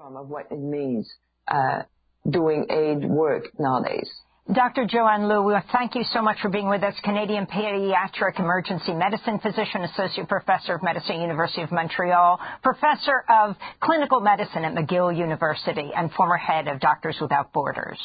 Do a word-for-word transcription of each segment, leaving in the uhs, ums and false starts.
of what it means uh, doing aid work nowadays. Doctor Joanne Liu, we thank you so much for being with us, Canadian Pediatric Emergency Medicine Physician, Associate Professor of Medicine, University of Montreal, Professor of Clinical Medicine at McGill University, and former head of Doctors Without Borders.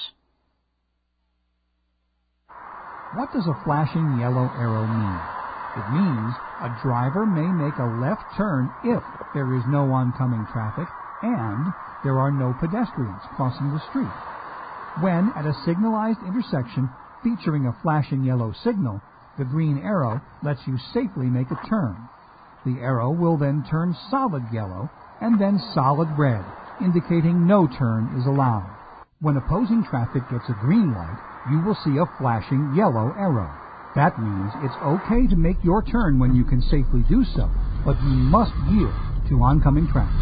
What does a flashing yellow arrow mean? It means a driver may make a left turn if there is no oncoming traffic and there are no pedestrians crossing the street. When at a signalized intersection featuring a flashing yellow signal, the green arrow lets you safely make a turn. The arrow will then turn solid yellow and then solid red, indicating no turn is allowed. When opposing traffic gets a green light, you will see a flashing yellow arrow. That means it's okay to make your turn when you can safely do so, but you must yield to oncoming traffic.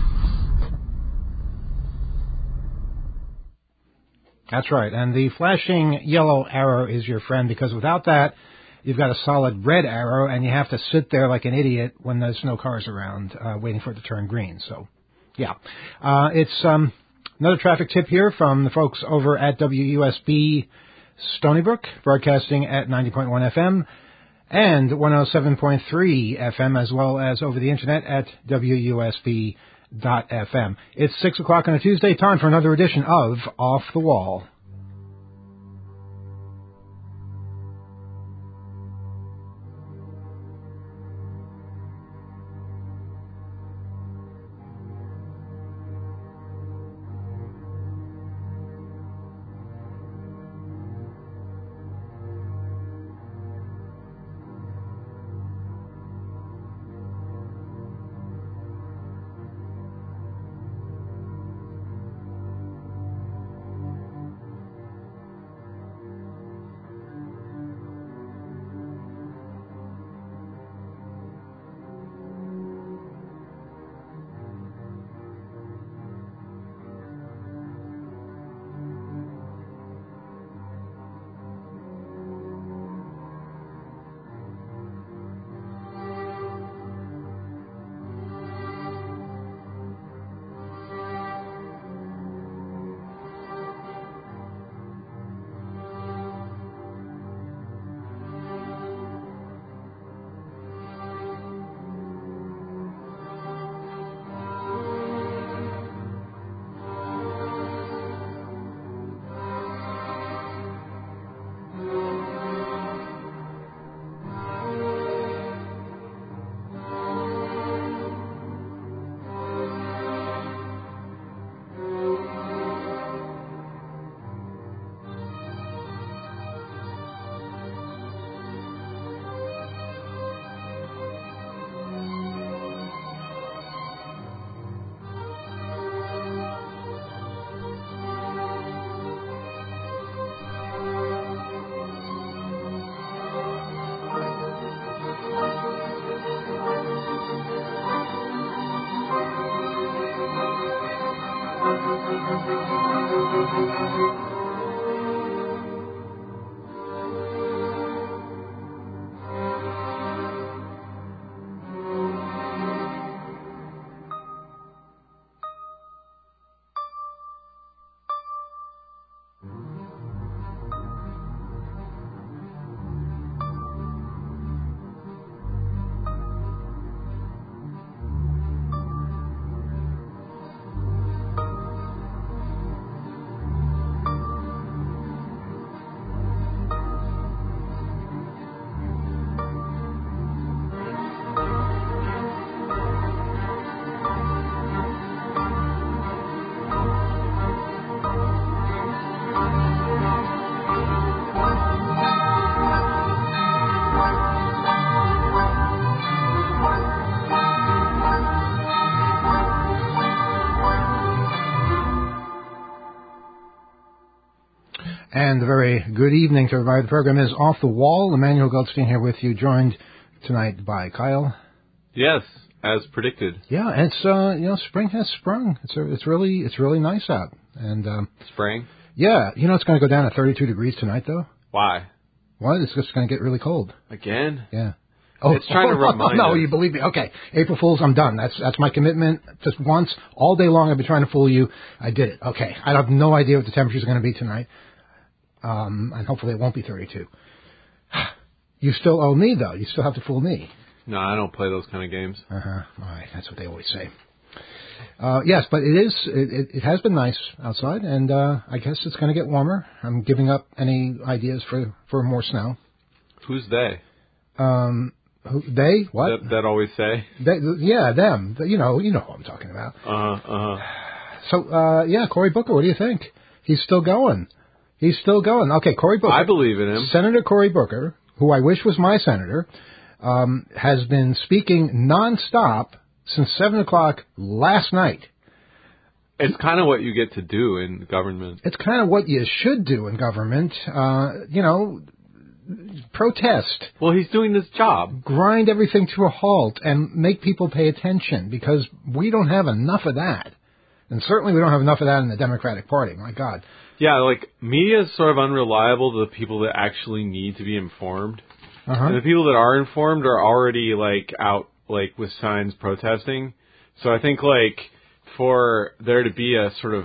That's right, and the flashing yellow arrow is your friend, because without that, you've got a solid red arrow, and you have to sit there like an idiot when there's no cars around, uh, waiting for it to turn green. So, yeah. Uh, it's um, another traffic tip here from the folks over at W U S B Stony Brook, broadcasting at ninety point one F M and one oh seven point three F M, as well as over the internet at W U S B dot F M. It's six o'clock on a Tuesday, time for another edition of Off the Wall. And a very good evening to everybody. The program is Off the Wall. Emmanuel Goldstein here with you, joined tonight by Kyle. Yes, as predicted. Yeah, and it's uh, you know, spring has sprung. It's a, it's really it's really nice out. And um, spring. Yeah, you know it's going to go down to thirty-two degrees tonight, though. Why? What? It's just going to get really cold again. Yeah. Oh, it's trying to remind no, us. you believe me. Okay, April Fools, I'm done. That's that's my commitment. Just once, all day long, I've been trying to fool you. I did it. Okay, I have no idea what the temperature's going to be tonight, um, and hopefully it won't be thirty-two. You still owe me, though. You still have to fool me. No, I don't play those kind of games. Uh-huh. All right, that's what they always say. Uh, yes, but it is. It, it, it has been nice outside, and uh, I guess it's going to get warmer. I'm giving up any ideas for, for more snow. Who's they? Um, who, they? What? That, that always say? They, yeah, them. You know, you know who I'm talking about. Uh-huh, uh-huh. So, uh, yeah, Cory Booker, what do you think? He's still going. He's still going. Okay, Cory Booker. I believe in him. Senator Cory Booker, who I wish was my senator, um, has been speaking nonstop since seven o'clock last night. It's kind of what you get to do in government. It's kind of what you should do in government. Uh, you know, protest. Well, he's doing his job. Grind everything to a halt and make people pay attention, because we don't have enough of that. And certainly we don't have enough of that in the Democratic Party. My God. Yeah, like, media is sort of unreliable to the people that actually need to be informed. Uh-huh. And the people that are informed are already, like, out, like, with signs protesting. So I think, like, for there to be a sort of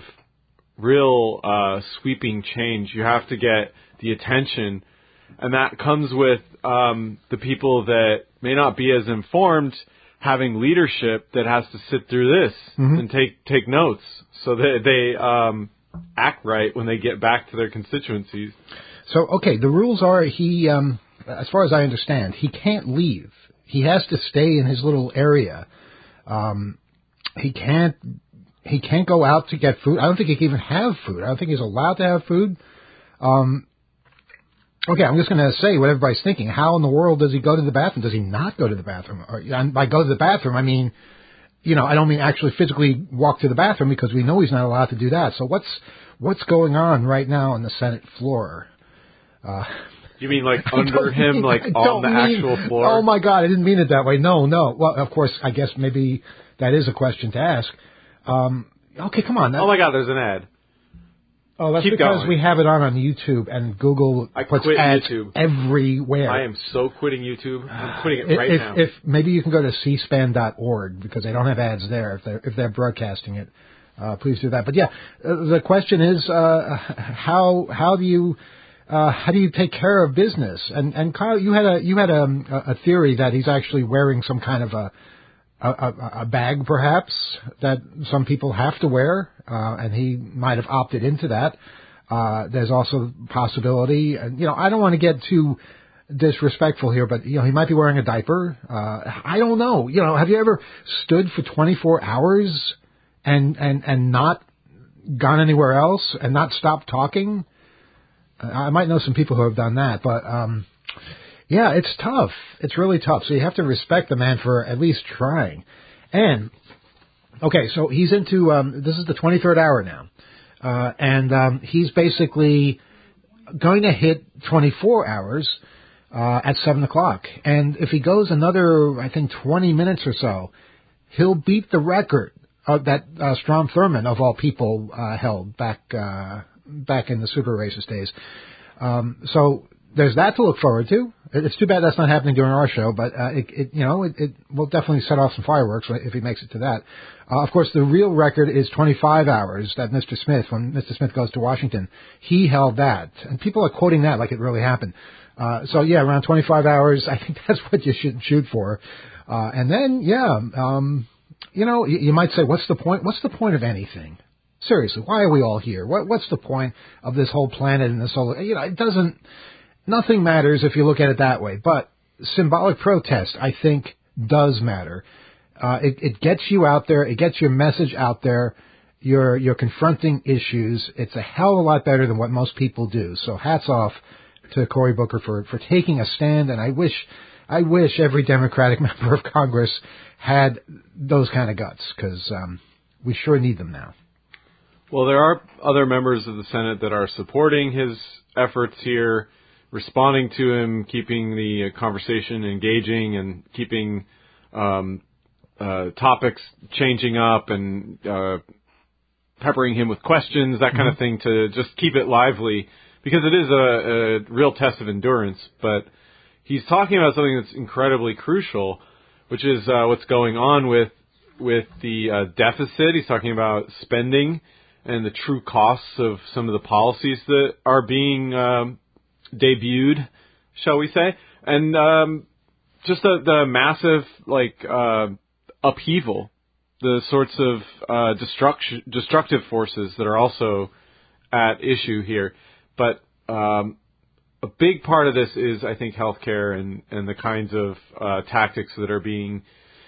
real uh, sweeping change, you have to get the attention. And that comes with um, the people that may not be as informed having leadership that has to sit through this mm-hmm. and take take notes so that they um, act right when they get back to their constituencies. So, okay, the rules are he, um, as far as I understand, he can't leave. He has to stay in his little area. Um, he can't he can't go out to get food. I don't think he can even have food. I don't think he's allowed to have food. Um, okay, I'm just going to say what everybody's thinking. How in the world does he go to the bathroom? Does he not go to the bathroom? Or, and by go to the bathroom, I mean, you know, I don't mean actually physically walk to the bathroom, because we know he's not allowed to do that. So what's what's going on right now on the Senate floor? Uh, you mean like under him, mean, like I on the mean, actual floor? Oh, my God, I didn't mean it that way. No, no. Well, of course, I guess maybe that is a question to ask. Um, okay, come on. Oh, my God, there's an ad. Oh, that's Keep because going. we have it on on YouTube, and Google I puts quit ads YouTube. everywhere. I am so quitting YouTube. I'm quitting it if, right if, now. If maybe you can go to c span dot org, because they don't have ads there if they're if they're broadcasting it. Uh, please do that. But yeah, uh, the question is, uh, how how do you uh, how do you take care of business? And and Kyle, you had a you had a, a theory that he's actually wearing some kind of a A, a, a bag, perhaps, that some people have to wear, uh, and he might have opted into that. Uh, there's also possibility, and, you know, I don't want to get too disrespectful here, but, you know, he might be wearing a diaper. Uh, I don't know. You know, have you ever stood for twenty-four hours and, and, and not gone anywhere else and not stopped talking? Uh, I might know some people who have done that, but, um, yeah, it's tough. It's really tough. So you have to respect the man for at least trying. And, okay, so he's into, um, this is the twenty-third hour now. Uh, and um, he's basically going to hit twenty-four hours uh, at seven o'clock. And if he goes another, I think, twenty minutes or so, he'll beat the record of that uh, Strom Thurmond, of all people, uh, held back uh, back in the super racist days. Um, so there's that to look forward to. It's too bad that's not happening during our show, but uh, it, it, you know, it, it will definitely set off some fireworks if he makes it to that. Uh, of course, the real record is twenty-five hours that Mister Smith, when Mister Smith goes to Washington, he held that, and people are quoting that like it really happened. Uh, so yeah, around twenty-five hours, I think that's what you should shoot for. Uh, and then, yeah, um, you know, you, you might say, what's the point? What's the point of anything? Seriously, why are we all here? What, what's the point of this whole planet and this whole? You know, it doesn't. Nothing matters if you look at it that way, but symbolic protest, I think, does matter. Uh, it, it gets you out there. It gets your message out there. You're, you're confronting issues. It's a hell of a lot better than what most people do. So hats off to Cory Booker for, for taking a stand. And I wish, I wish every Democratic member of Congress had those kind of guts, because um, we sure need them now. Well, there are other members of the Senate that are supporting his efforts here, responding to him, keeping the conversation engaging, and keeping um, uh, topics changing up, and uh, peppering him with questions, that kind mm-hmm. of thing, to just keep it lively, because it is a, a real test of endurance. But, he's talking about something that's incredibly crucial, which is uh, what's going on with with the uh, deficit. He's talking about spending and the true costs of some of the policies that are being um, debuted, shall we say, and um, just the, the massive like uh, upheaval, the sorts of uh, destruction, destructive forces that are also at issue here. But um, a big part of this is, I think, healthcare and, and the kinds of uh, tactics that are being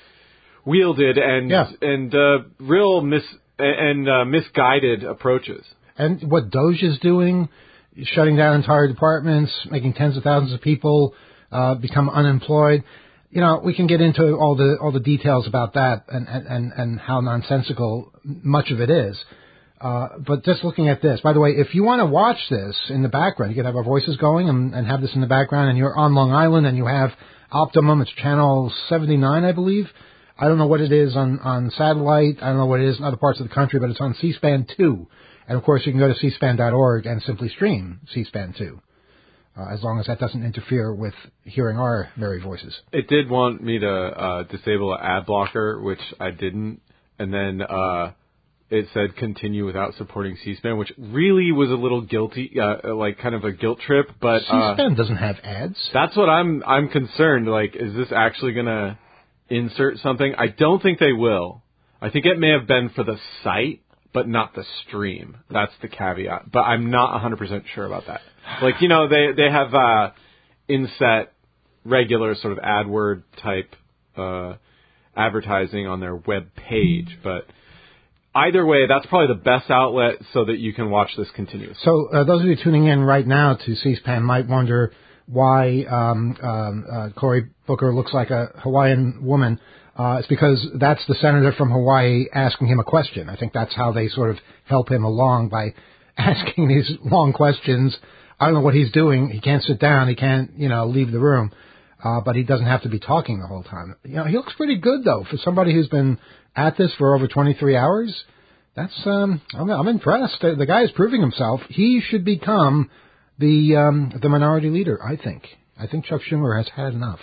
wielded and yeah. and uh, real mis and uh, misguided approaches. And what Doge is doing, shutting down entire departments, making tens of thousands of people uh, become unemployed. You know, we can get into all the all the details about that and and, and how nonsensical much of it is. Uh, but just looking at this, by the way, if you want to watch this in the background, you can have our voices going and, and have this in the background, and you're on Long Island and you have Optimum, it's channel seventy-nine, I believe. I don't know what it is on, on satellite. I don't know what it is in other parts of the country, but it's on C-SPAN two. And, of course, you can go to c span dot org and simply stream C-SPAN two, uh, as long as that doesn't interfere with hearing our merry voices. It did want me to uh, disable an ad blocker, which I didn't, and then uh, it said continue without supporting C-SPAN, which really was a little guilty, uh, like kind of a guilt trip. But uh, C-SPAN doesn't have ads. That's what I'm I'm concerned. Like, is this actually going to insert something? I don't think they will. I think it may have been for the site, but not the stream. That's the caveat. But I'm not one hundred percent sure about that. Like, you know, they they have uh, inset regular sort of AdWord type uh, advertising on their web page. But either way, that's probably the best outlet so that you can watch this continuously. So uh, those of you tuning in right now to C-SPAN might wonder why um, um, uh, Cory Booker looks like a Hawaiian woman. Uh, it's because that's the senator from Hawaii asking him a question. I think that's how they sort of help him along, by asking these long questions. I don't know what he's doing. He can't sit down. He can't, you know, leave the room. Uh, but he doesn't have to be talking the whole time. You know, he looks pretty good, though, for somebody who's been at this for over twenty-three hours. That's, um, I'm, I'm impressed. The, the guy is proving himself. He should become the um, the minority leader, I think. I think Chuck Schumer has had enough.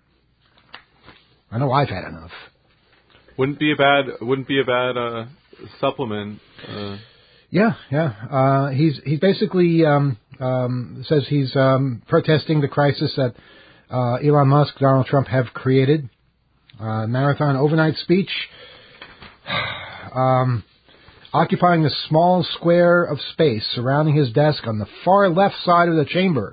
I know I've had enough. Wouldn't be a bad wouldn't be a bad uh, supplement. Uh. Yeah, yeah. Uh, he's he's basically um, um, says he's um, protesting the crisis that uh, Elon Musk, Donald Trump have created. Uh, marathon overnight speech, um, occupying a small square of space surrounding his desk on the far left side of the chamber.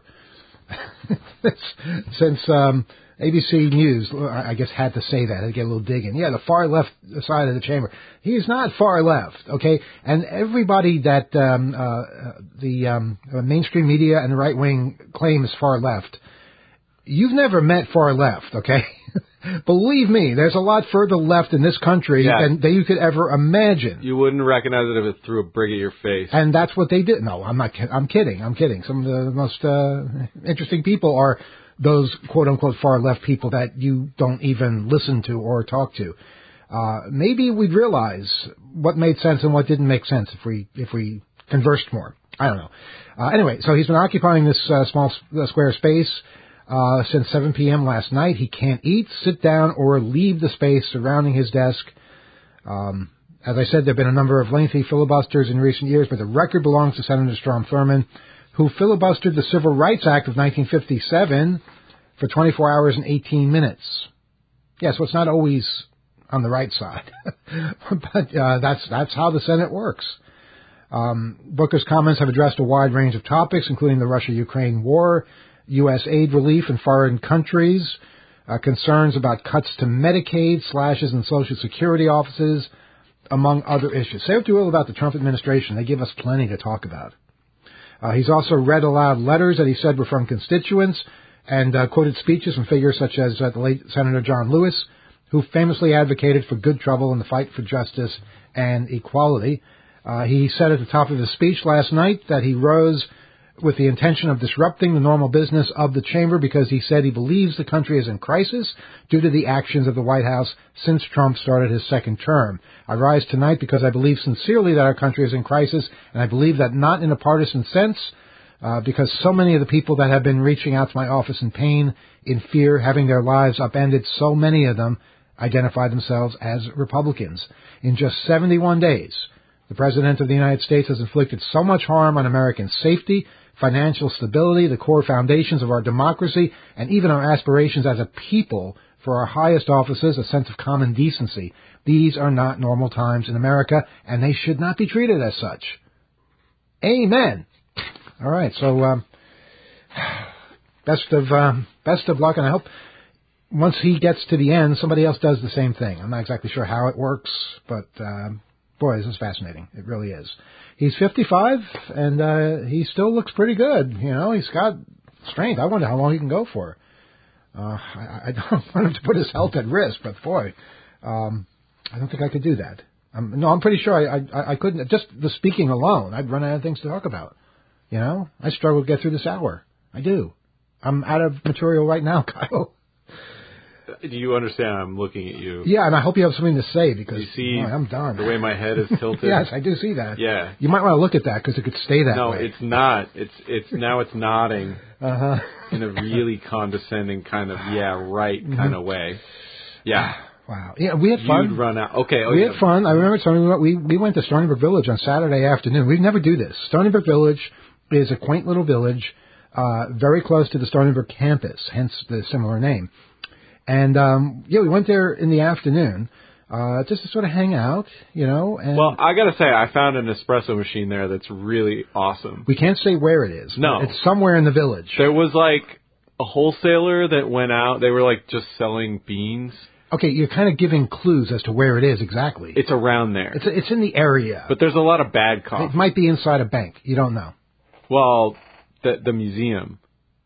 Since um, A B C News, I guess, had to say that. I'd get a little digging. Yeah, the far left side of the chamber. He's not far left, okay? And everybody that um, uh, the um, mainstream media and the right wing claim is far left, you've never met far left, okay? Believe me, there's a lot further left in this country yeah. than, than you could ever imagine. You wouldn't recognize it if it threw a brick at your face. And that's what they did. No, I'm not. I'm kidding. I'm kidding. Some of the most uh, interesting people are those quote-unquote far-left people that you don't even listen to or talk to. Uh, maybe we'd realize what made sense and what didn't make sense if we if we conversed more. I don't know. Uh, anyway, so he's been occupying this uh, small uh, square space uh, since seven p.m. last night. He can't eat, sit down, or leave the space surrounding his desk. Um, as I said, there have been a number of lengthy filibusters in recent years, but the record belongs to Senator Strom Thurmond, who filibustered the Civil Rights Act of nineteen fifty-seven for twenty-four hours and eighteen minutes. Yeah, so it's not always on the right side, but uh, that's that's how the Senate works. Um, Booker's comments have addressed a wide range of topics, including the Russia-Ukraine war, U S aid relief in foreign countries, uh, concerns about cuts to Medicaid, slashes in Social Security offices, among other issues. Say what you will about the Trump administration, they give us plenty to talk about. Uh, he's also read aloud letters that he said were from constituents and uh, quoted speeches from figures such as uh, the late Senator John Lewis, who famously advocated for good trouble in the fight for justice and equality. Uh, he said at the top of his speech last night that he rose with the intention of disrupting the normal business of the chamber because he said he believes the country is in crisis due to the actions of the White House since Trump started his second term. I rise tonight because I believe sincerely that our country is in crisis, and I believe that not in a partisan sense, uh, because so many of the people that have been reaching out to my office in pain, in fear, having their lives upended, so many of them identify themselves as Republicans. In just seventy-one days, the President of the United States has inflicted so much harm on American safety, financial stability, the core foundations of our democracy, and even our aspirations as a people for our highest offices, a sense of common decency. These are not normal times in America, and they should not be treated as such. Amen. All right, so um, best of um, best of luck, and I hope once he gets to the end, somebody else does the same thing. I'm not exactly sure how it works, but um, boy, this is fascinating. It really is. He's fifty-five, and uh, he still looks pretty good. You know, he's got strength. I wonder how long he can go for. Uh, I, I don't want him to put his health at risk, but boy, um, I don't think I could do that. Um, no, I'm pretty sure I, I I couldn't. Just the speaking alone, I'd run out of things to talk about. You know, I struggle to get through this hour. I do. I'm out of material right now, Kyle. Do you understand? I'm looking at you. Yeah, and I hope you have something to say because you see boy, I'm done. The way my head is tilted. Yes, I do see that. Yeah. You might want to look at that because it could stay that no, way. No, it's not. It's it's now it's nodding uh-huh. in a really condescending kind of yeah right mm-hmm. kind of way. Yeah. Wow. Yeah, we had fun. You'd run out. Okay. Oh, we yeah. had fun. I remember Stony we we went to Stony Brook Village on Saturday afternoon. We never do this. Stony Brook Village is a quaint little village, uh, very close to the Stony Brook campus, hence the similar name. And, um, yeah, we went there in the afternoon, uh, just to sort of hang out, you know. And well, I gotta say, I found an espresso machine there that's really awesome. We can't say where it is. No. It's somewhere in the village. There was, like, a wholesaler that went out. They were, like, just selling beans. Okay, you're kind of giving clues as to where it is exactly. It's around there. It's it's in the area. But there's a lot of bad coffee. It might be inside a bank. You don't know. Well, the, the museum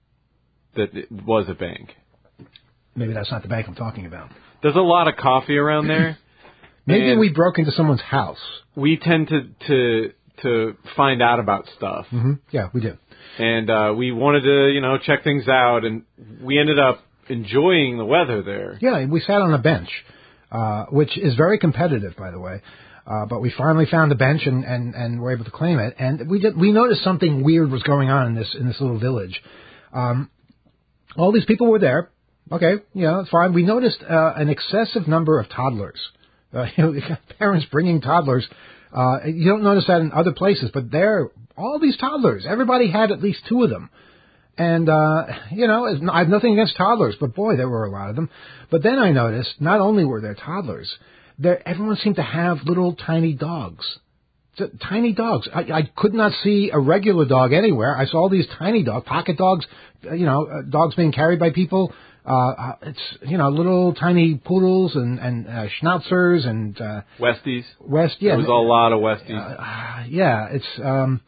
that it was a bank. Maybe that's not the bank I'm talking about. There's a lot of coffee around there. Maybe we broke into someone's house. We tend to to to find out about stuff. Mm-hmm. Yeah, we do. And uh, we wanted to, you know, check things out, and we ended up enjoying the weather there. Yeah, we sat on a bench, uh, which is very competitive, by the way. Uh, but we finally found the bench and, and, and were able to claim it. And we did, we noticed something weird was going on in this in this little village. Um, all these people were there. Okay, yeah, it's fine. We noticed uh, an excessive number of toddlers. Uh, you know, parents bringing toddlers. Uh, you don't notice that in other places, but there, all these toddlers. Everybody had at least two of them. And, uh, you know, I have nothing against toddlers, but boy, there were a lot of them. But then I noticed not only were there toddlers, there everyone seemed to have little tiny dogs. Tiny dogs. I, I could not see a regular dog anywhere. I saw these tiny dogs, pocket dogs, you know, uh, dogs being carried by people. Uh, it's, you know, little tiny poodles and, and uh, schnauzers and... Uh, Westies. West, yeah. There was a lot of Westies. Uh, yeah, it's... Um,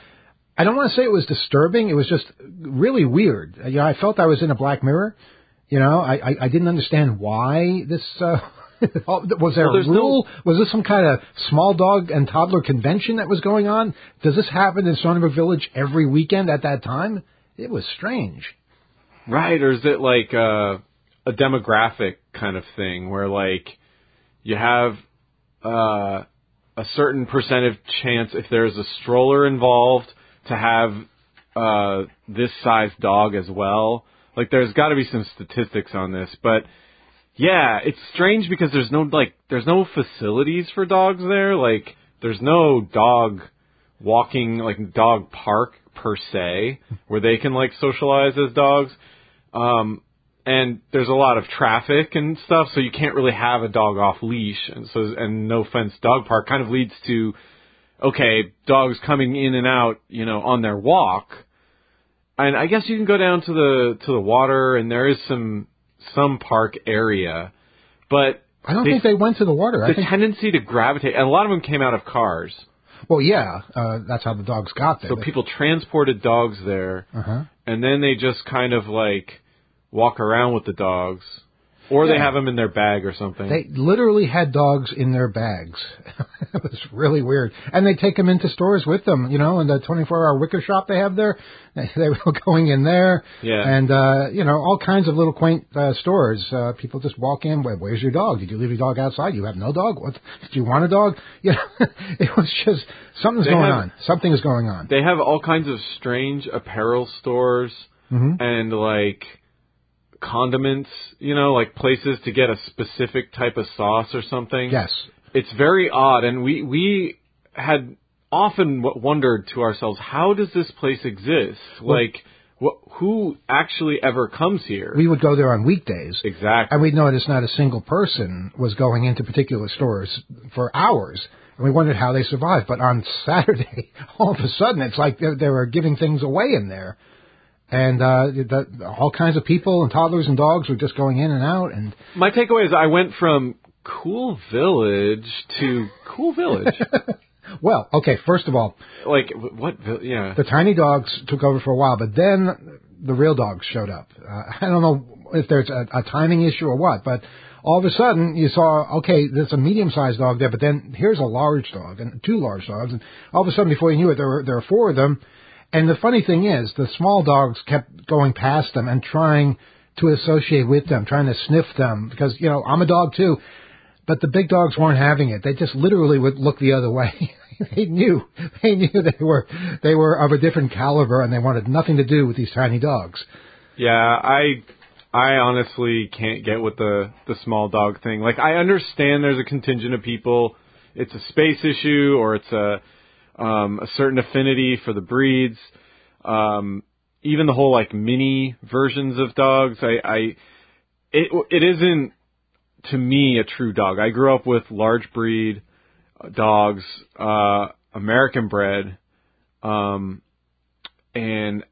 I don't want to say it was disturbing. It was just really weird. You know, I felt I was in a Black Mirror. You know, I, I, I didn't understand why this... Uh, was there well, a rule? No... Was this some kind of small dog and toddler convention that was going on? Does this happen in Stony Brook Village every weekend at that time? It was strange. Right, or is it like uh, a demographic kind of thing where, like, you have uh, a certain percentage chance if there's a stroller involved to have uh, this size dog as well? Like, there's got to be some statistics on this, but yeah, it's strange because there's no like there's no facilities for dogs there. Like, there's no dog walking like dog park per se where they can like socialize as dogs. Um, and there's a lot of traffic and stuff, so you can't really have a dog off leash. And so, and no fence dog park kind of leads to, okay, dogs coming in and out, you know, on their walk. And I guess you can go down to the to the water, and there is some some park area, but I don't they, think they went to the water. The I think... tendency to gravitate, and a lot of them came out of cars. Well, yeah, uh, that's how the dogs got there. So they... people transported dogs there, uh-huh. and then they just kind of like walk around with the dogs. Or Yeah. they have them in their bag or something. They literally had dogs in their bags. It was really weird. And they take them into stores with them, you know, in the twenty-four hour wicker shop they have there. They were going in there. Yeah. And, uh, you know, all kinds of little quaint uh, stores. Uh, people just walk in. Where, where's your dog? Did you leave your dog outside? You have no dog? What? Do you want a dog? You know, it was just, something's They going have- on. Something is going on. They have all kinds of strange apparel stores Mm-hmm. and, like, condiments, you know, like places to get a specific type of sauce or something. Yes. It's very odd, and we we had often w- wondered to ourselves, how does this place exist? Well- like, wh- who actually ever comes here? We would go there on weekdays. exactly. And we'd notice not a single person was going into particular stores for hours. And we wondered how they survived. But on Saturday, all of a sudden, it's like they, they were giving things away in there. And uh, the, all kinds of people and toddlers and dogs were just going in and out. And My takeaway is I went from Cool Village to Cool Village. well, okay, first of all, like, wh- what? vil- Yeah. the tiny dogs took over for a while, but then the real dogs showed up. Uh, I don't know if there's a, a timing issue or what, but all of a sudden you saw, okay, there's a medium-sized dog there, but then here's a large dog and two large dogs, and all of a sudden before you knew it, there were there were four of them. And the funny thing is, the small dogs kept going past them and trying to associate with them, trying to sniff them, because, you know, I'm a dog too. But the big dogs weren't having it. They just literally would look the other way. They knew, they knew they were, they were of a different caliber, and they wanted nothing to do with these tiny dogs. Yeah, I I honestly can't get with the the small dog thing. Like, I understand there's a contingent of people, it's a space issue, or it's a um, a certain affinity for the breeds. Um, even the whole like mini versions of dogs, I, I it it isn't to me a true dog. I grew up with large breed dogs, uh, American bred, um, and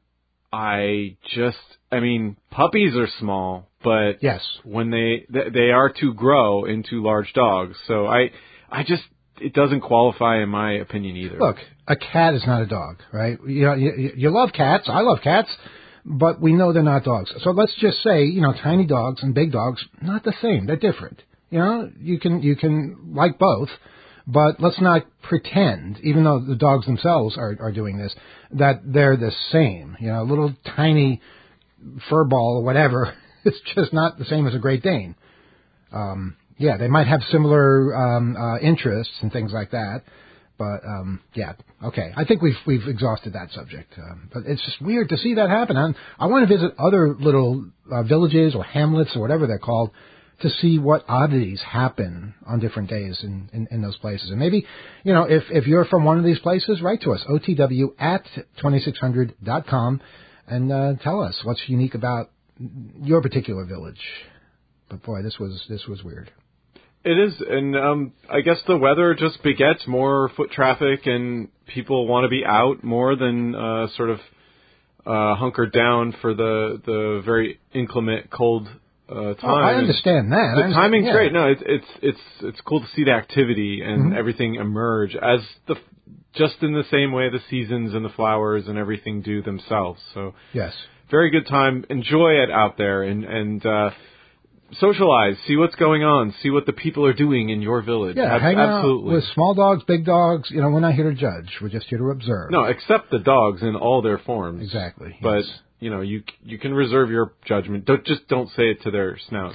I just, I mean, puppies are small, but Yes. when they they are to grow into large dogs. So I I just, it doesn't qualify in my opinion either. Look, a cat is not a dog, right? You know, you, you love cats. I love cats, but we know they're not dogs. So let's just say, you know, tiny dogs and big dogs, not the same. They're different. You know, you can you can like both, but let's not pretend, even though the dogs themselves are are doing this, that they're the same. You know, a little tiny fur ball or whatever, it's just not the same as a Great Dane. Um, yeah, they might have similar um, uh, interests and things like that, but um, yeah, okay. I think we've we've exhausted that subject. Um, but it's just weird to see that happen. And I want to visit other little uh, villages or hamlets or whatever they're called to see what oddities happen on different days in, in, in those places. And maybe, you know, if, if you're from one of these places, write to us, O T W at twenty-six hundred dot com, and uh, tell us what's unique about your particular village. But boy, this was this was weird. It is, and um, I guess the weather just begets more foot traffic, and people want to be out more than uh, sort of uh, hunkered down for the the very inclement cold uh, time. Oh, I understand that. The I understand, timing's yeah. great. No, it's it's it's it's cool to see the activity and Mm-hmm. everything emerge as the just in the same way the seasons and the flowers and everything do themselves. So Yes. very good time. Enjoy it out there and and. Uh, Socialize, see what's going on, see what the people are doing in your village. Yeah, Ab- hang absolutely. out with small dogs, big dogs. You know, we're not here to judge. We're just here to observe. No, accept the dogs in all their forms. Exactly. But yes. you know, you you can reserve your judgment. Don't just don't say it to their snouts.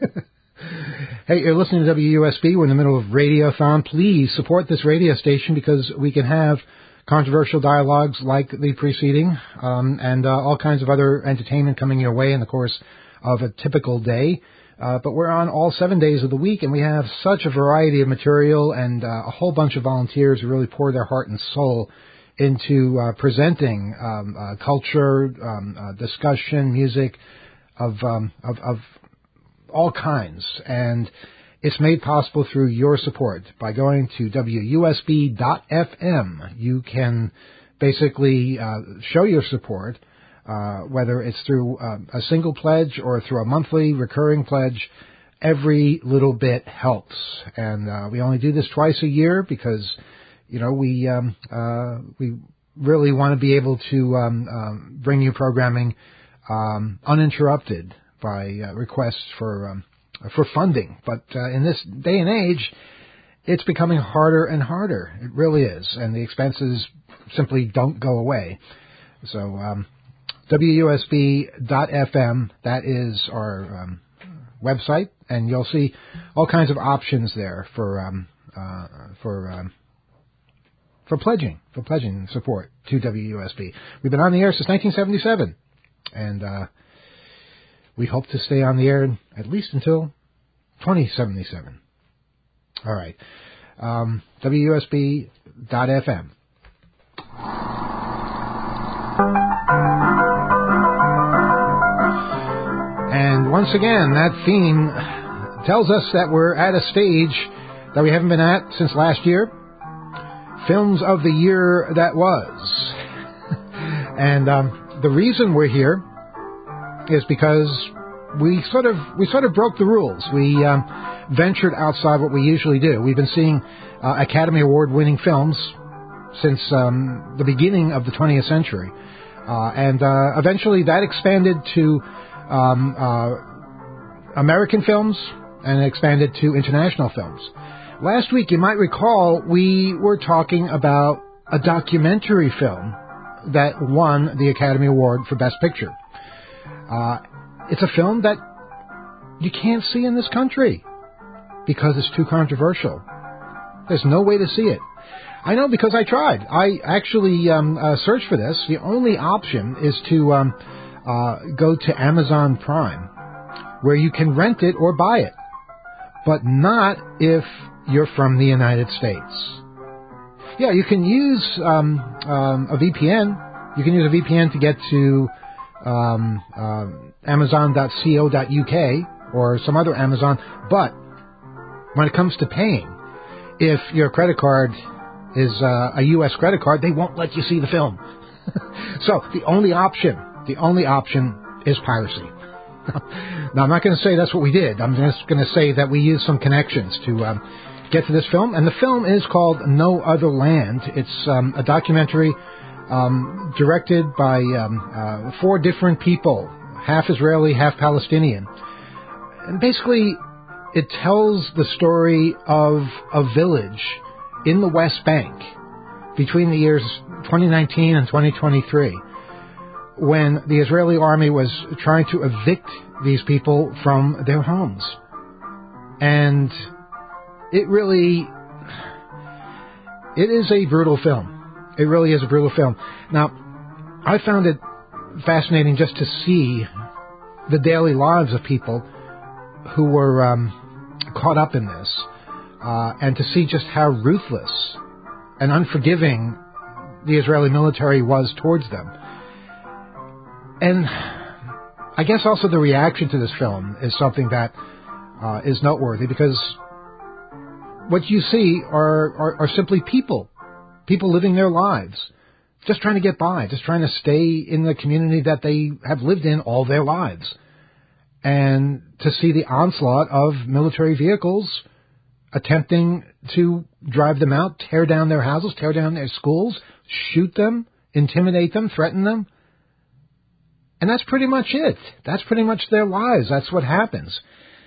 Hey, you're listening to W U S B. We're in the middle of Radiothon. Please support this radio station because we can have controversial dialogues like the preceding, um, and uh, all kinds of other entertainment coming your way in the course of a typical day. Uh, but we're on all seven days of the week, and we have such a variety of material and uh, a whole bunch of volunteers who really pour their heart and soul into uh, presenting um, uh, culture, um, uh, discussion, music of, um, of of all kinds. And it's made possible through your support by going to W U S B dot F M. You can basically uh, show your support. Uh, whether it's through uh, a single pledge or through a monthly recurring pledge, every little bit helps. And uh, we only do this twice a year because, you know, we um, uh, we really want to be able to um, um, bring you programming um, uninterrupted by uh, requests for um, for funding. But uh, in this day and age, it's becoming harder and harder. It really is. And the expenses simply don't go away. So um, W U S B dot F M, that is our um, website, and you'll see all kinds of options there for um, uh, for um, for pledging, for pledging support to W U S B. We've been on the air since nineteen seventy-seven, and uh, we hope to stay on the air at least until twenty seventy-seven. All right. Um, W U S B dot F M. And once again, that theme tells us that we're at a stage that we haven't been at since last year. Films of the year that was. And um, the reason we're here is because we sort of we sort of broke the rules. We um, ventured outside what we usually do. We've been seeing uh, Academy Award-winning films since um, the beginning of the twentieth century. Uh, and uh, eventually that expanded to um, uh, American films and it expanded to international films. Last week, you might recall, we were talking about a documentary film that won the Academy Award for Best Picture. Uh, it's a film that you can't see in this country because it's too controversial. There's no way to see it. I know because I tried. I actually um, uh, searched for this. The only option is to um, uh, go to Amazon Prime, where you can rent it or buy it, but not if you're from the United States. Yeah, you can use um, um, a V P N. You can use a V P N to get to um, uh, amazon dot co dot U K or some other Amazon, but when it comes to paying, if your credit card is uh, a U S credit card, they won't let you see the film. So the only option, the only option is piracy. Now, I'm not going to say that's what we did. I'm just going to say that we used some connections to um, get to this film. And the film is called No Other Land. It's um, a documentary um, directed by um, uh, four different people, half Israeli, half Palestinian. And basically, it tells the story of a village in the West Bank between the years twenty nineteen and twenty twenty-three, when the Israeli army was trying to evict these people from their homes. And it really, it is a brutal film. It really is a brutal film. Now, I found it fascinating just to see the daily lives of people who were um, caught up in this, uh, and to see just how ruthless and unforgiving the Israeli military was towards them. And I guess also the reaction to this film is something that uh, is noteworthy, because what you see are, are, are simply people, people living their lives, just trying to get by, just trying to stay in the community that they have lived in all their lives. And to see the onslaught of military vehicles attempting to drive them out, tear down their houses, tear down their schools, shoot them, intimidate them, threaten them. And that's pretty much it. That's pretty much their lives. That's what happens.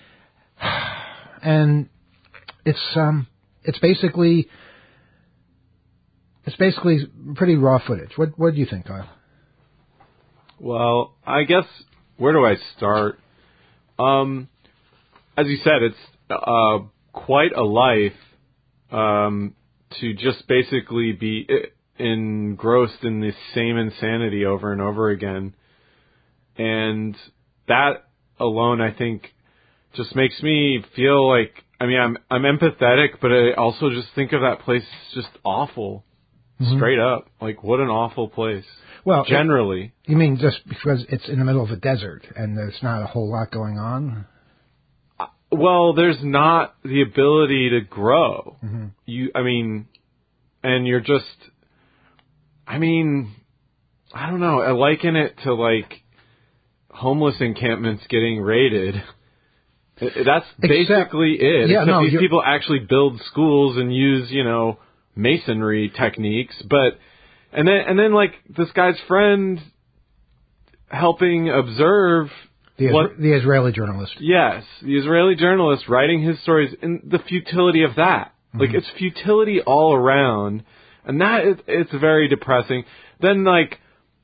And it's um, it's basically it's basically pretty raw footage. What what do you think, Kyle? Well, I guess where do I start? Um, as you said, it's uh, quite a life um, to just basically be engrossed in the same insanity over and over again. And that alone, I think, just makes me feel like, I mean, I'm I'm empathetic, but I also just think of that place as just awful, mm-hmm. Straight up. Like, what an awful place. Well, generally. It, you mean just because it's in the middle of a desert and there's not a whole lot going on? Uh, well, there's not the ability to grow. Mm-hmm. You, I mean, and you're just, I mean, I don't know. I liken it to like homeless encampments getting raided. That's basically Except, it. Yeah, Except no, these people actually build schools and use, you know, masonry techniques. But and then and then like this guy's friend helping observe The, what, the Israeli journalist. Yes, the Israeli journalist writing his stories, and the futility of that. Mm-hmm. Like, it's futility all around, and that is, it's very depressing. Then, like,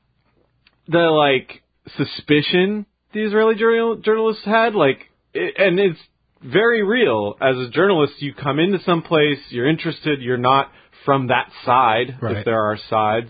the, like, suspicion the Israeli journal, journalists had, like, it, and it's very real. As a journalist, you come into some place, you're interested, you're not from that side, right. If there are sides.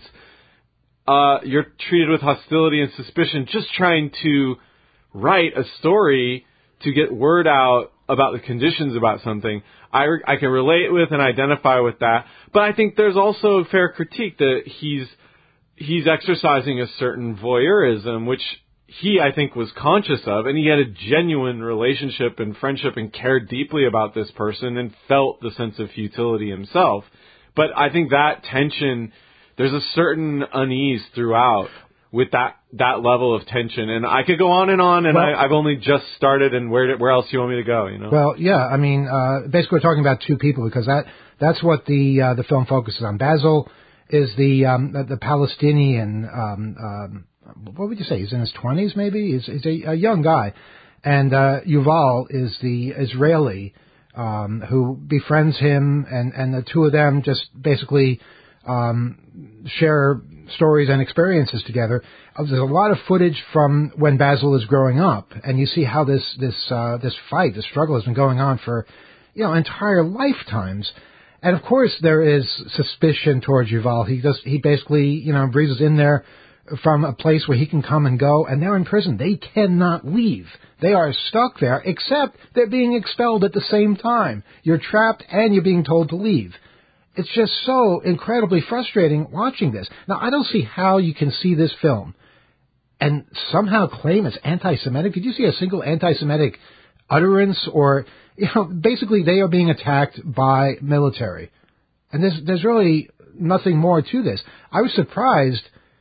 Uh, you're treated with hostility and suspicion just trying to write a story to get word out about the conditions about something. I, re- I can relate with and identify with that, but I think there's also a fair critique that he's he's exercising a certain voyeurism, which he, I think, was conscious of, and he had a genuine relationship and friendship and cared deeply about this person and felt the sense of futility himself. But I think that tension, there's a certain unease throughout with that, that level of tension. And I could go on and on, and well, I, I've only just started, and where did, where else do you want me to go, you know? Well, yeah, I mean, uh, basically we're talking about two people, because that that's what the uh, the film focuses on. Basil is the um, the, the Palestinian, um, um, what would you say, he's in his twenties maybe? He's, he's a, a young guy. And uh, Yuval is the Israeli um, who befriends him, and, and the two of them just basically um, share stories and experiences together. There's a lot of footage from when Basil is growing up, and you see how this this uh, this fight, this struggle has been going on for, you know, entire lifetimes. And of course, there is suspicion towards Yuval. He just he basically, you know, breezes in there from a place where he can come and go, and they're in prison. They cannot leave. They are stuck there, except they're being expelled at the same time. You're trapped and you're being told to leave. It's just so incredibly frustrating watching this. Now, I don't see how you can see this film and somehow claim it's anti-Semitic. Did you see a single anti-Semitic utterance? Or, you know, basically they are being attacked by military. And there's, there's really nothing more to this. I was surprised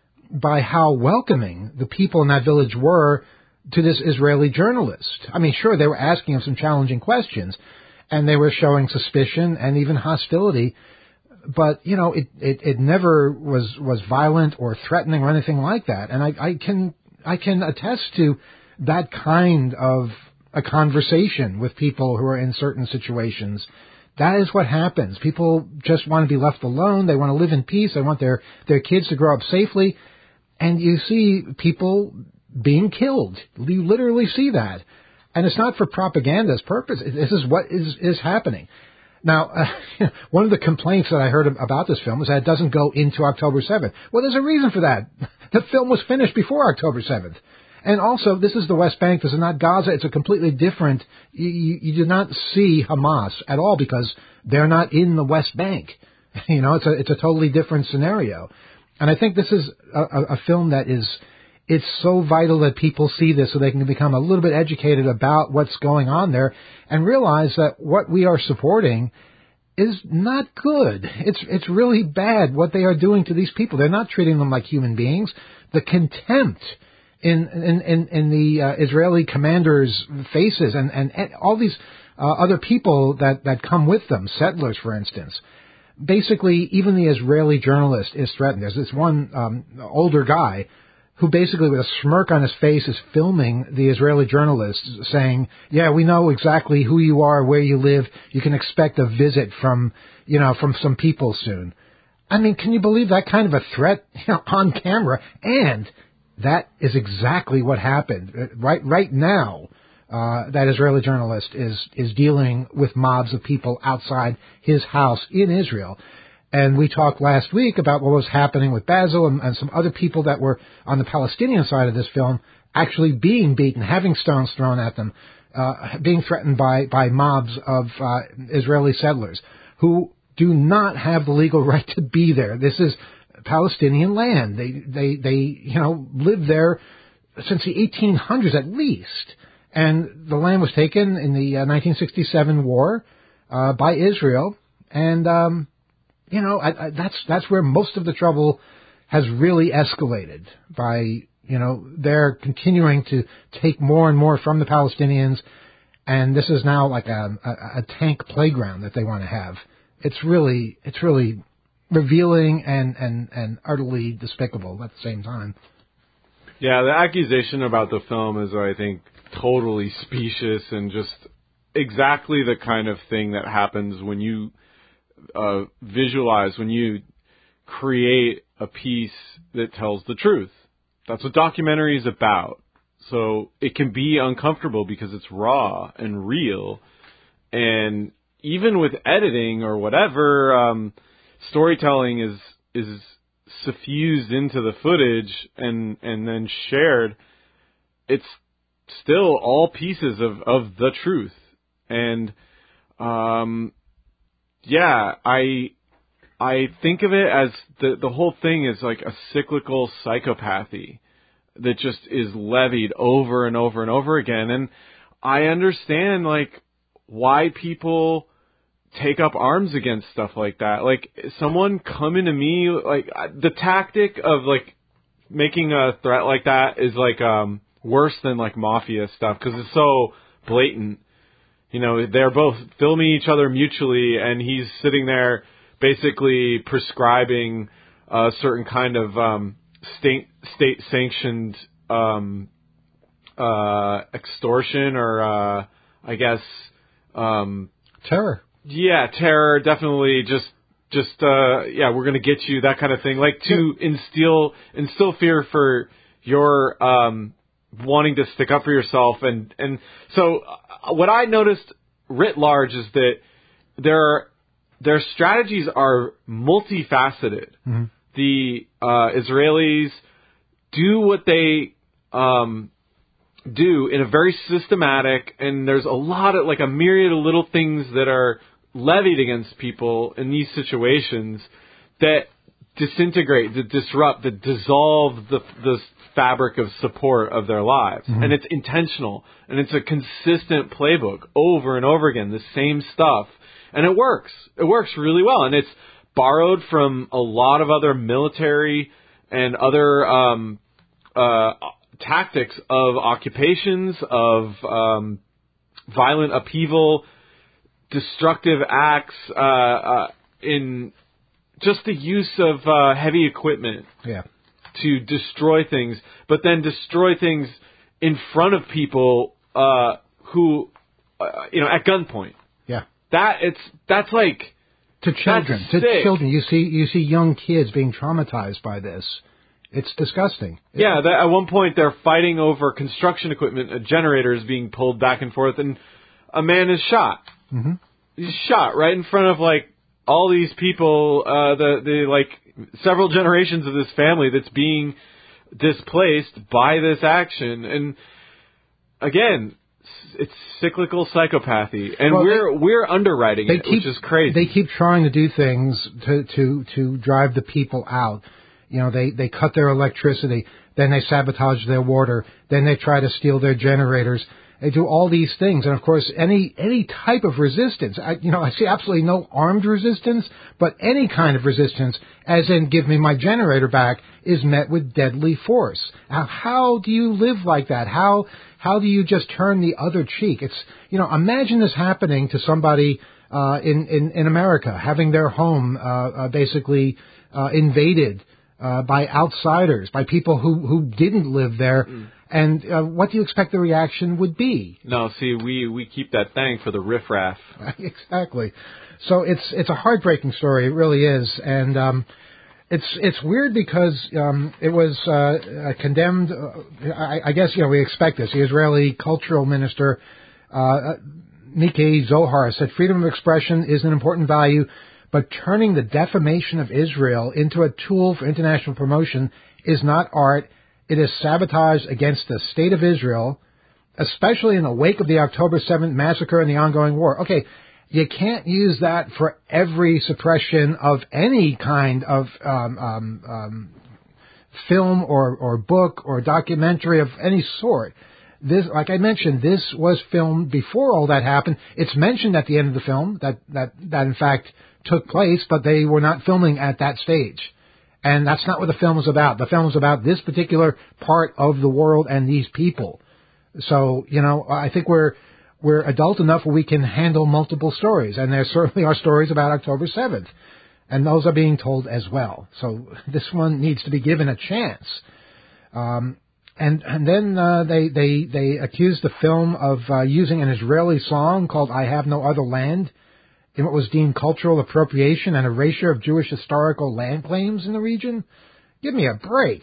by how welcoming the people in that village were to this Israeli journalist. I mean, sure, they were asking him some challenging questions, and they were showing suspicion and even hostility. But, you know, it, it, it never was, was violent or threatening or anything like that. And I, I can I can attest to that kind of a conversation with people who are in certain situations. That is what happens. People just want to be left alone. They want to live in peace. They want their, their kids to grow up safely. And you see people being killed. You literally see that. And it's not for propaganda's purpose. This is what is, is happening. Now, uh, one of the complaints that I heard about this film is that it doesn't go into October seventh. Well, there's a reason for that. The film was finished before October seventh. And also, this is the West Bank. This is not Gaza. It's a completely different... You, you, you do not see Hamas at all because they're not in the West Bank. You know, it's a, it's a totally different scenario. And I think this is a, a, a film that is... It's so vital that people see this so they can become a little bit educated about what's going on there and realize that what we are supporting is not good. It's it's really bad what they are doing to these people. They're not treating them like human beings. The contempt in in, in, in the uh, Israeli commanders' faces and, and, and all these uh, other people that, that come with them, settlers, for instance. Basically, even the Israeli journalist is threatened. There's this one um, older guy who basically with a smirk on his face is filming the Israeli journalist saying, yeah, we know exactly who you are, where you live. You can expect a visit from, you know, from some people soon. I mean, can you believe that kind of a threat, you know, on camera? And that is exactly what happened. Right, right now, uh, that Israeli journalist is, is dealing with mobs of people outside his house in Israel. And we talked last week about what was happening with Basil and, and some other people that were on the Palestinian side of this film actually being beaten, having stones thrown at them, uh, being threatened by, by mobs of uh, Israeli settlers who do not have the legal right to be there. This is Palestinian land. They, they, they, you know, lived there since the eighteen hundreds at least. And the land was taken in the uh, nineteen sixty-seven war uh, by Israel. And, um, You know, I, I, that's that's where most of the trouble has really escalated by, you know, they're continuing to take more and more from the Palestinians, and this is now like a, a, a tank playground that they want to have. It's really it's really revealing and, and, and utterly despicable at the same time. Yeah, the accusation about the film is, I think, totally specious and just exactly the kind of thing that happens when you uh, visualize, when you create a piece that tells the truth. That's what documentary is about. So it can be uncomfortable because it's raw and real. And even with editing or whatever, um, storytelling is is suffused into the footage and, and then shared. It's still all pieces of, of the truth. And um, yeah, I I think of it as the the whole thing is like a cyclical psychopathy that just is levied over and over and over again. And I understand like why people take up arms against stuff like that. Like someone coming to me, like the tactic of like making a threat like that is like um worse than like mafia stuff because it's so blatant. You know, they're both filming each other mutually, and he's sitting there basically prescribing a certain kind of um, state state sanctioned um, uh, extortion, or uh, I guess um, terror. Yeah, terror. Definitely, just just uh, yeah, we're gonna get you, that kind of thing. Like to instill instill fear for your um, wanting to stick up for yourself, and and so uh, what I noticed writ large is that there are, their strategies are multifaceted. Mm-hmm. The uh, Israelis do what they um, do in a very systematic, and there's a lot of like a myriad of little things that are levied against people in these situations that disintegrate, that disrupt, that dissolve the the fabric of support of their lives. Mm-hmm. And it's intentional, and it's a consistent playbook over and over again, the same stuff. And it works. It works really well. And it's borrowed from a lot of other military and other um, uh, tactics of occupations, of um, violent upheaval, destructive acts, uh, uh, in just the use of uh, heavy equipment. Yeah. To destroy things, but then destroy things in front of people uh, who, uh, you know, at gunpoint. Yeah, that it's that's like to children. To sick. children, you see, you see young kids being traumatized by this. It's disgusting. Yeah, that, at one point they're fighting over construction equipment, a generator is being pulled back and forth, and a man is shot. Mm-hmm. He's shot right in front of like all these people, uh, the the like. several generations of this family that's being displaced by this action. And again, it's cyclical psychopathy, and well, we're they, we're underwriting it, keep, which is crazy. They keep trying to do things to, to, to drive the people out. You know, they, they cut their electricity, then they sabotage their water, then they try to steal their generators. They do all these things, and of course, any any type of resistance. I, you know, I see absolutely no armed resistance, but any kind of resistance, as in "give me my generator back," is met with deadly force. Now, how do you live like that? How how do you just turn the other cheek? It's you know, imagine this happening to somebody uh, in, in in America, having their home uh, uh, basically uh, invaded uh, by outsiders, by people who who didn't live there. Mm. And uh, what do you expect the reaction would be? No, see, we, we keep that thing for the riffraff. Exactly. So it's it's a heartbreaking story. It really is, and um, it's it's weird because um, it was uh, condemned. Uh, I, I guess you know we expect this. The Israeli cultural minister uh, Miki Zohar said freedom of expression is an important value, but turning the defamation of Israel into a tool for international promotion is not art. It is sabotage against the state of Israel, especially in the wake of the October seventh massacre and the ongoing war. Okay, you can't use that for every suppression of any kind of um, um, um, film or, or book or documentary of any sort. This, like I mentioned, this was filmed before all that happened. It's mentioned at the end of the film that, that, that in fact took place, but they were not filming at that stage. And that's not what the film is about. The film is about this particular part of the world and these people. So, you know, I think we're we're adult enough where we can handle multiple stories. And there certainly are stories about October seventh. And those are being told as well. So this one needs to be given a chance. Um, And and then uh, they they they accused the film of uh, using an Israeli song called "I Have No Other Land" in what was deemed cultural appropriation and erasure of Jewish historical land claims in the region. Give me a break.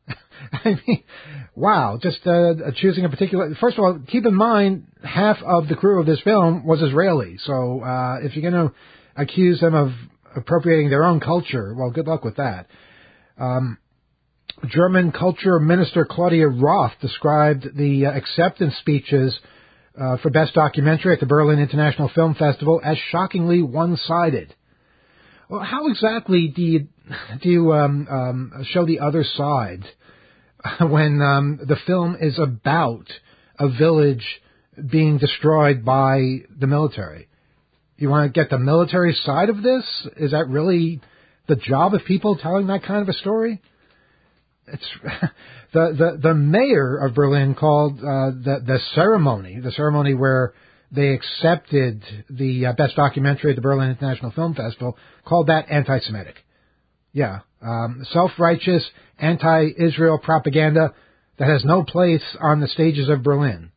I mean, wow, just uh, choosing a particular... First of all, keep in mind, half of the crew of this film was Israeli. So uh, if you're going to accuse them of appropriating their own culture, well, good luck with that. Um, German Culture Minister Claudia Roth described the uh, acceptance speeches uh, for Best Documentary at the Berlin International Film Festival as shockingly one-sided. Well, how exactly do you, do you um, um, show the other side when um, the film is about a village being destroyed by the military? You want to get the military side of this? Is that really the job of people telling that kind of a story? It's the, the the mayor of Berlin called uh, the the ceremony, the ceremony where they accepted the uh, Best Documentary at the Berlin International Film Festival, called that anti-Semitic. Yeah, um, self-righteous, anti-Israel propaganda that has no place on the stages of Berlin.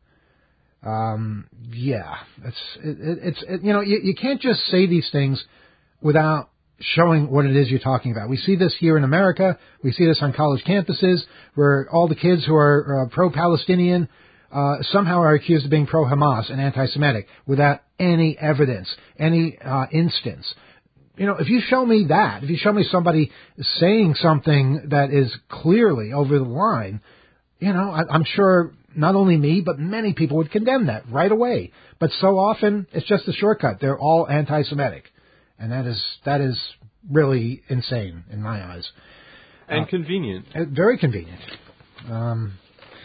Um, yeah, it's it, it's it, you know you, you can't just say these things without showing what it is you're talking about. We see this here in America. We see this on college campuses where all the kids who are uh, pro-Palestinian uh, somehow are accused of being pro-Hamas and anti-Semitic without any evidence, any uh, instance. You know, if you show me that, if you show me somebody saying something that is clearly over the line, you know, I, I'm sure not only me, but many people would condemn that right away. But so often, it's just a shortcut. They're all anti-Semitic. And that is that is really insane in my eyes. And uh, convenient. Very convenient. Um,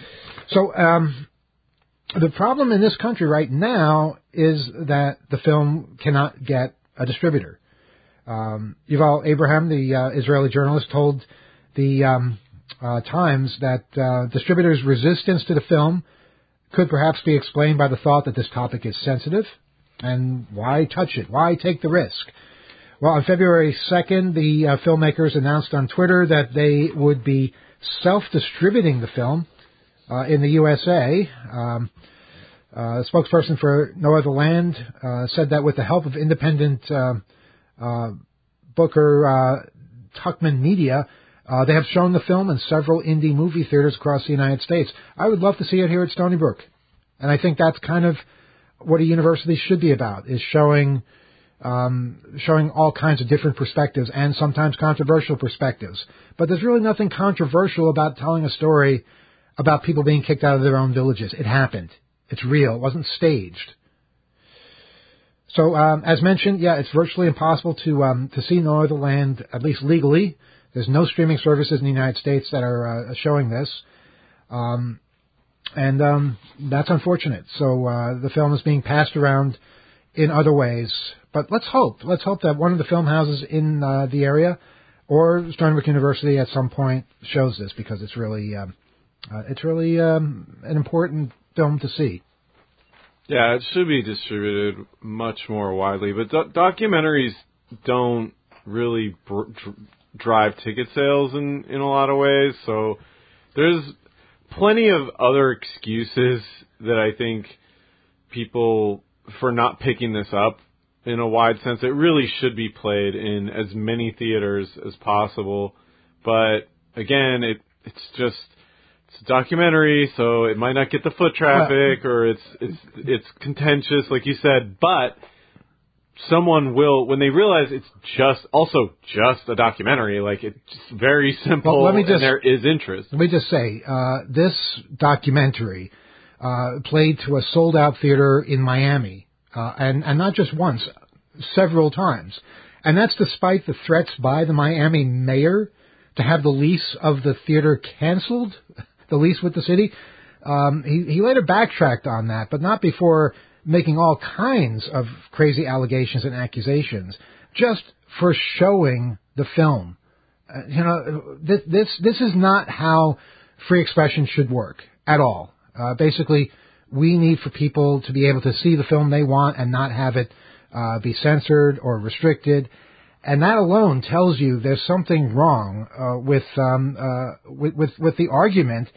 so um, the problem in this country right now is that the film cannot get a distributor. Um, Yuval Abraham, the uh, Israeli journalist, told the um, uh, Times that uh, distributors' resistance to the film could perhaps be explained by the thought that this topic is sensitive. And why touch it? Why take the risk? Well, on February second, the uh, filmmakers announced on Twitter that they would be self-distributing the film uh, in the U S A. Um, uh, a spokesperson for No Other Land uh, said that with the help of independent uh, uh, booker uh, Tuckman Media, uh, they have shown the film in several indie movie theaters across the United States. I would love to see it here at Stony Brook. And I think that's kind of what a university should be about, is showing um, showing all kinds of different perspectives and sometimes controversial perspectives. But there's really nothing controversial about telling a story about people being kicked out of their own villages. It happened. It's real. It wasn't staged. So, um, as mentioned, yeah, it's virtually impossible to um, to see No Other Land, at least legally. There's no streaming services in the United States that are uh, showing this. Um And um, that's unfortunate. So uh, the film is being passed around in other ways. But let's hope. Let's hope that one of the film houses in uh, the area or Stony Brook University at some point shows this, because it's really um, uh, it's really um, an important film to see. Yeah, it should be distributed much more widely. But do- documentaries don't really br- dr- drive ticket sales in, in a lot of ways. So there's plenty of other excuses that I think people for not picking this up in a wide sense. It really should be played in as many theaters as possible. But again, it it's just it's a documentary, so it might not get the foot traffic, or it's it's it's contentious, like you said. But someone will, when they realize it's just also just a documentary, like it's very simple, well, let me just, and there is interest. Let me just say, uh, this documentary uh, played to a sold-out theater in Miami, uh, and, and not just once, several times. And that's despite the threats by the Miami mayor to have the lease of the theater canceled, the lease with the city. Um, he, he later backtracked on that, but not before making all kinds of crazy allegations and accusations just for showing the film. Uh, you know, this, this this is not how free expression should work at all. Uh, basically, we need for people to be able to see the film they want and not have it uh, be censored or restricted. And that alone tells you there's something wrong uh, with, um, uh, with with with the argument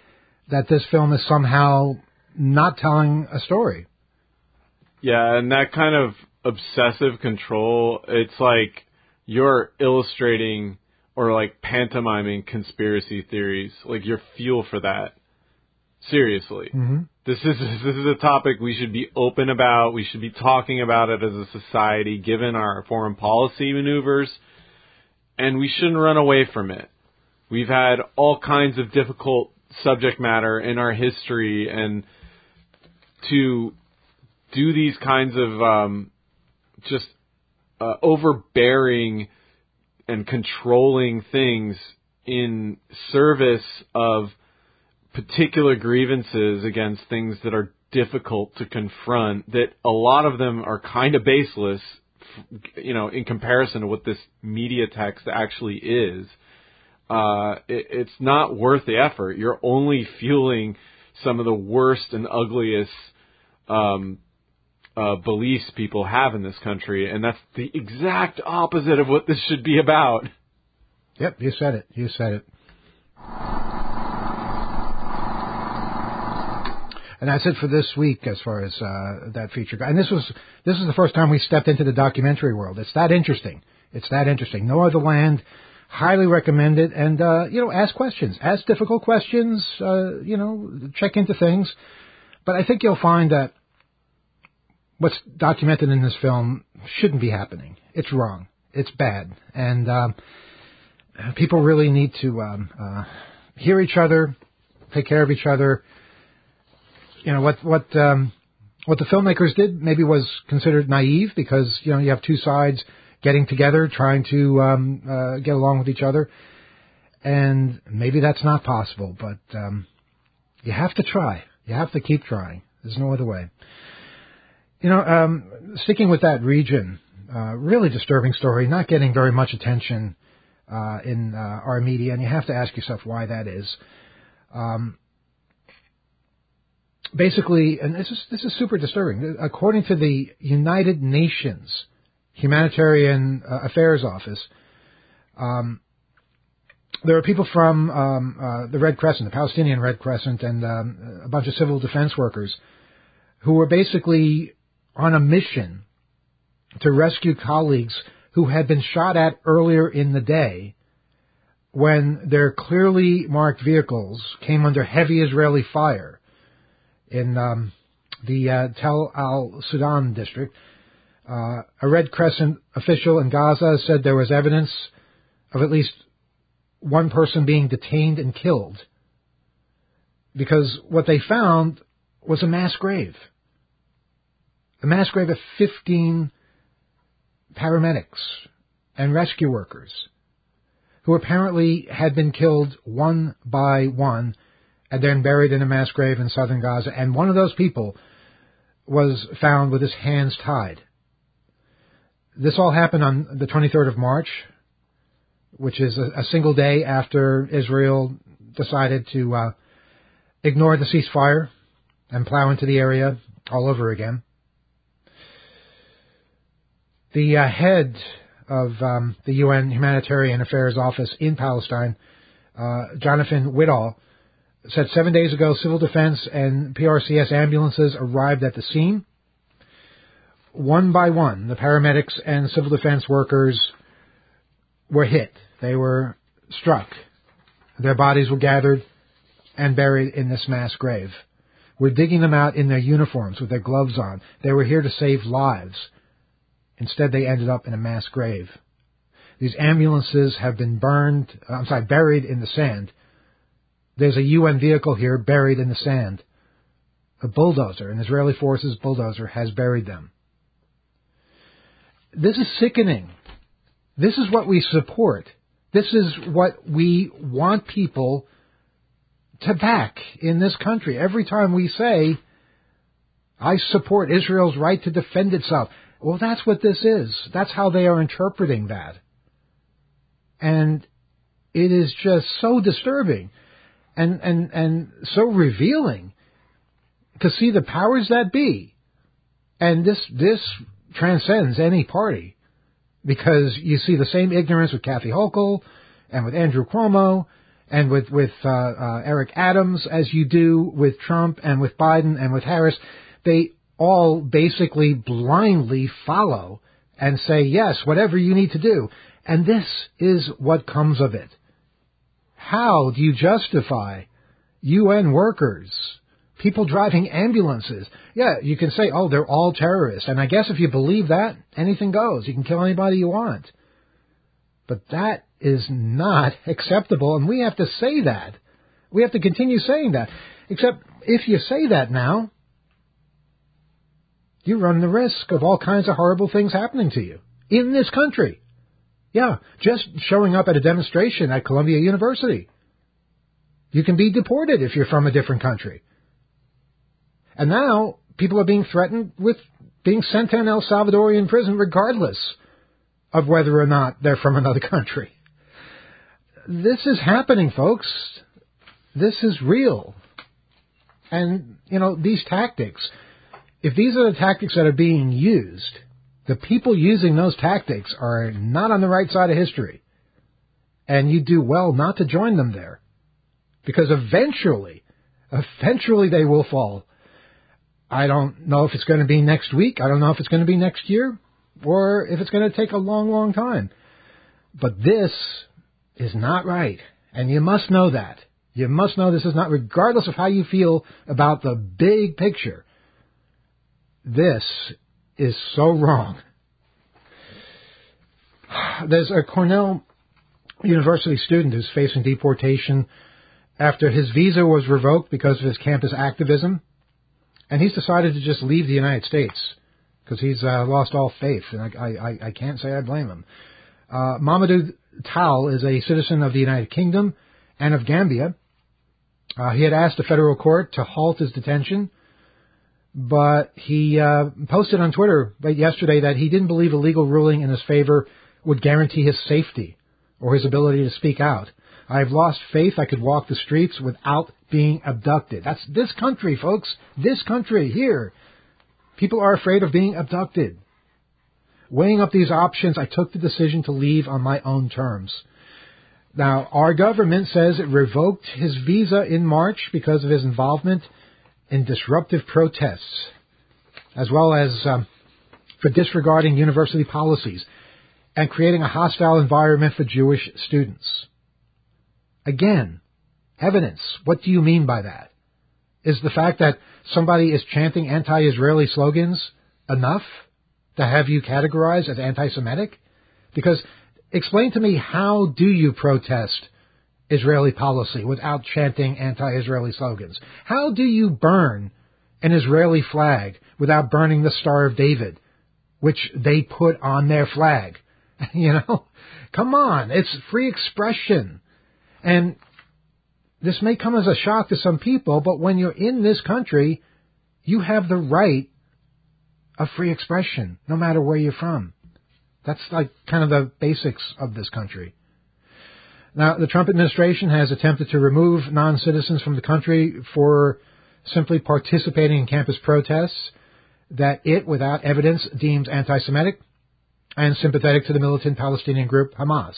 that this film is somehow not telling a story. Yeah, and that kind of obsessive control, it's like you're illustrating or like pantomiming conspiracy theories. Like you're fuel for that. Seriously. Mm-hmm. This is this is a topic we should be open about. We should be talking about it as a society, given our foreign policy maneuvers, and we shouldn't run away from it. We've had all kinds of difficult subject matter in our history, and to do these kinds of um, just uh, overbearing and controlling things in service of particular grievances against things that are difficult to confront, that a lot of them are kind of baseless, you know, in comparison to what this media text actually is. Uh, it, it's not worth the effort. You're only fueling some of the worst and ugliest um, uh, beliefs people have in this country, and that's the exact opposite of what this should be about. Yep, you said it. You said it. And that's it for this week as far as uh, that feature. And this was this is the first time we stepped into the documentary world. It's that interesting. It's that interesting. No Other Land. Highly recommend it. And, uh, you know, ask questions. Ask difficult questions. Uh, you know, check into things. But I think you'll find that what's documented in this film shouldn't be happening. It's wrong. It's bad. And um, people really need to um, uh, hear each other, take care of each other. You know, what what um, what the filmmakers did maybe was considered naive because, you know, you have two sides getting together, trying to um, uh, get along with each other. And maybe that's not possible, but um, you have to try. You have to keep trying. There's no other way. You know, um, sticking with that region, uh, really disturbing story, not getting very much attention uh, in uh, our media, and you have to ask yourself why that is. Um Basically, and this is this is super disturbing. According to the United Nations Humanitarian uh, Affairs Office, um, there are people from um, uh, the Red Crescent, the Palestinian Red Crescent, and um, a bunch of civil defense workers who were basically on a mission to rescue colleagues who had been shot at earlier in the day when their clearly marked vehicles came under heavy Israeli fire in um, the uh, Tel al-Sudan district. Uh, a Red Crescent official in Gaza said there was evidence of at least one person being detained and killed because what they found was a mass grave. A mass grave of fifteen paramedics and rescue workers who apparently had been killed one by one and then buried in a mass grave in southern Gaza. And one of those people was found with his hands tied. This all happened on the twenty-third of March, which is a, a single day after Israel decided to uh, ignore the ceasefire and plow into the area all over again. The uh, head of um, the U N Humanitarian Affairs Office in Palestine, uh, Jonathan Whitall, said seven days ago civil defense and P R C S ambulances arrived at the scene. One by one, the paramedics and civil defense workers were hit. They were struck. Their bodies were gathered and buried in this mass grave. We're digging them out in their uniforms with their gloves on. They were here to save lives. Instead, they ended up in a mass grave. These ambulances have been burned, I'm sorry, buried in the sand. There's a U N vehicle here buried in the sand. A bulldozer, an Israeli forces bulldozer, has buried them. This is sickening. This is what we support. This is what we want people to back in this country. Every time we say, I support Israel's right to defend itself. Well, that's what this is. That's how they are interpreting that. And it is just so disturbing. And, and, and so revealing to see the powers that be. And this, this transcends any party because you see the same ignorance with Kathy Hochul and with Andrew Cuomo and with, with uh, uh, Eric Adams, as you do with Trump and with Biden and with Harris, they all basically blindly follow and say, yes, whatever you need to do. And this is what comes of it. How do you justify U N workers, people driving ambulances? Yeah, you can say, oh, they're all terrorists. And I guess if you believe that, anything goes. You can kill anybody you want. But that is not acceptable, and we have to say that. We have to continue saying that. Except if you say that now, you run the risk of all kinds of horrible things happening to you in this country. Yeah, just showing up at a demonstration at Columbia University. You can be deported if you're from a different country. And now people are being threatened with being sent to an El Salvadorian prison regardless of whether or not they're from another country. This is happening, folks. This is real. And, you know, these tactics, if these are the tactics that are being used, the people using those tactics are not on the right side of history. And you do well not to join them there. Because eventually, eventually they will fall. I don't know if it's going to be next week. I don't know if it's going to be next year. Or if it's going to take a long, long time. But this is not right. And you must know that. You must know this is not, regardless of how you feel about the big picture. This is so wrong. There's a Cornell University student who's facing deportation after his visa was revoked because of his campus activism. And he's decided to just leave the United States because he's uh, lost all faith. And I, I, I can't say I blame him. Uh, Mamadou Tal is a citizen of the United Kingdom and of Gambia. Uh, he had asked the federal court to halt his detention, but he uh, posted on Twitter late yesterday that he didn't believe a legal ruling in his favor would guarantee his safety or his ability to speak out. I've lost faith I could walk the streets without being abducted. That's this country, folks. This country here. People are afraid of being abducted. Weighing up these options, I took the decision to leave on my own terms. Now, our government says it revoked his visa in March because of his involvement in disruptive protests, as well as um, for disregarding university policies and creating a hostile environment for Jewish students. Again, evidence. What do you mean by that? Is the fact that somebody is chanting anti-Israeli slogans enough to have you categorized as anti-Semitic? Because explain to me, how do you protest Israeli policy without chanting anti-Israeli slogans? How do you burn an Israeli flag without burning the Star of David, which they put on their flag? You know, come on, it's free expression. And this may come as a shock to some people, but when you're in this country, you have the right of free expression, no matter where you're from. That's like kind of the basics of this country. Now, the Trump administration has attempted to remove non-citizens from the country for simply participating in campus protests that it, without evidence, deems anti-Semitic and sympathetic to the militant Palestinian group Hamas.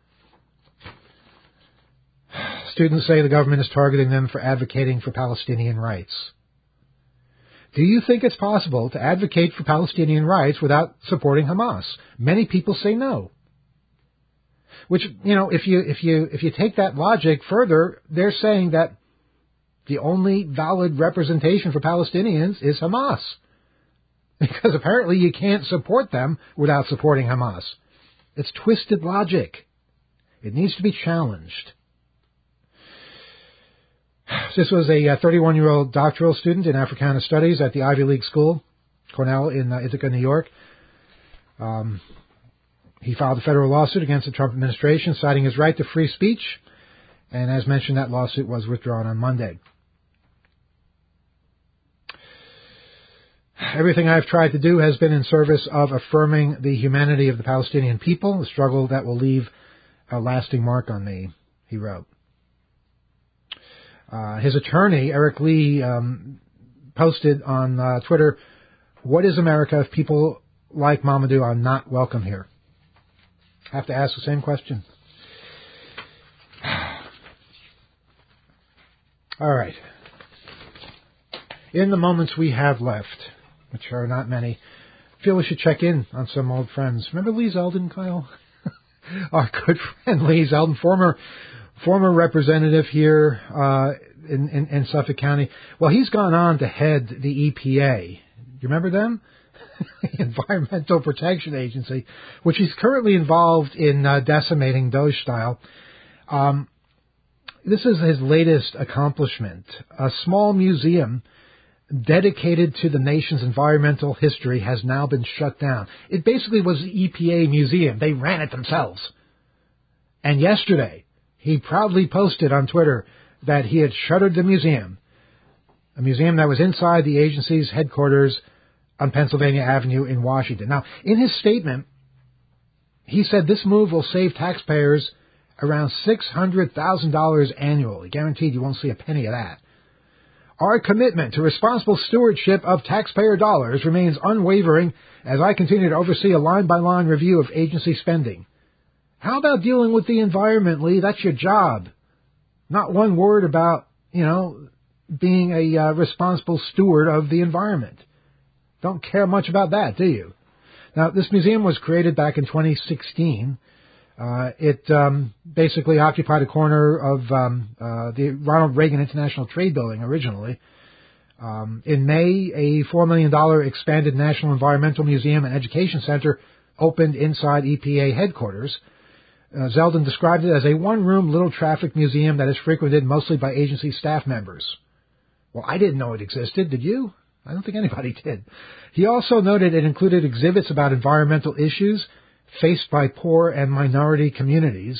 Students say the government is targeting them for advocating for Palestinian rights. Do you think it's possible to advocate for Palestinian rights without supporting Hamas? Many people say no. Which, you know, if you if you if you take that logic further, they're saying that the only valid representation for Palestinians is Hamas. Because apparently you can't support them without supporting Hamas. It's twisted logic. It needs to be challenged. This was a thirty-one-year-old doctoral student in Africana Studies at the Ivy League School, Cornell in uh, Ithaca, New York. Um, he filed a federal lawsuit against the Trump administration, citing his right to free speech. And as mentioned, that lawsuit was withdrawn on Monday. Everything I've tried to do has been in service of affirming the humanity of the Palestinian people, a struggle that will leave a lasting mark on me, he wrote. Uh, his attorney, Eric Lee, um, posted on uh, Twitter, "What is America if people like Mamadou are not welcome here?" I have to ask the same question. All right. In the moments we have left, which are not many, I feel we should check in on some old friends. Remember Lee Zeldin, Kyle? Our good friend Lee Zeldin, former former representative here uh, in, in, in Suffolk County. Well, he's gone on to head the E P A. You remember them? The Environmental Protection Agency, which he's currently involved in uh, decimating Doge style. Um, this is his latest accomplishment. A small museum dedicated to the nation's environmental history has now been shut down. It basically was the E P A museum. They ran it themselves. And yesterday, he proudly posted on Twitter that he had shuttered the museum, a museum that was inside the agency's headquarters on Pennsylvania Avenue in Washington. Now, in his statement, he said this move will save taxpayers around six hundred thousand dollars annually. Guaranteed you won't see a penny of that. Our commitment to responsible stewardship of taxpayer dollars remains unwavering as I continue to oversee a line-by-line review of agency spending. How about dealing with the environment, Lee? That's your job. Not one word about, you know, being a uh, responsible steward of the environment. Don't care much about that, do you? Now, this museum was created back in twenty sixteen. Uh, it um, basically occupied a corner of um, uh, the Ronald Reagan International Trade Building originally. Um, in May, a four million dollars expanded National Environmental Museum and Education Center opened inside E P A headquarters. Uh, Zeldin described it as a one-room, little-traffic museum that is frequented mostly by agency staff members. Well, I didn't know it existed, did you? I don't think anybody did. He also noted it included exhibits about environmental issues faced by poor and minority communities.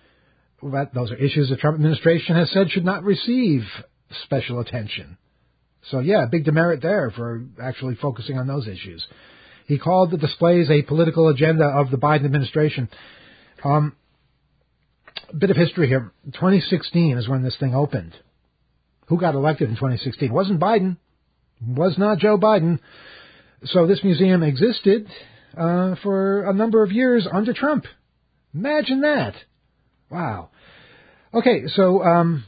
But those are issues the Trump administration has said should not receive special attention. So, yeah, big demerit there for actually focusing on those issues. He called the displays a political agenda of the Biden administration. Um, a bit of history here. twenty sixteen is when this thing opened. Who got elected in twenty sixteen? It wasn't Biden. Was not Joe Biden. So this museum existed uh, for a number of years under Trump. Imagine that. Wow. Okay, so um,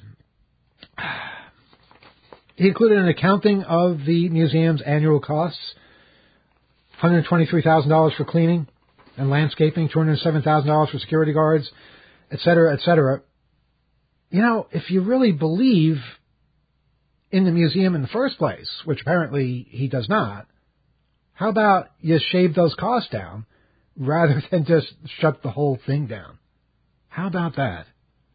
he included an accounting of the museum's annual costs, one hundred twenty-three thousand dollars for cleaning and landscaping, two hundred seven thousand dollars for security guards, et cetera, et cetera. You know, if you really believe in the museum in the first place, which apparently he does not, how about you shave those costs down rather than just shut the whole thing down? How about that?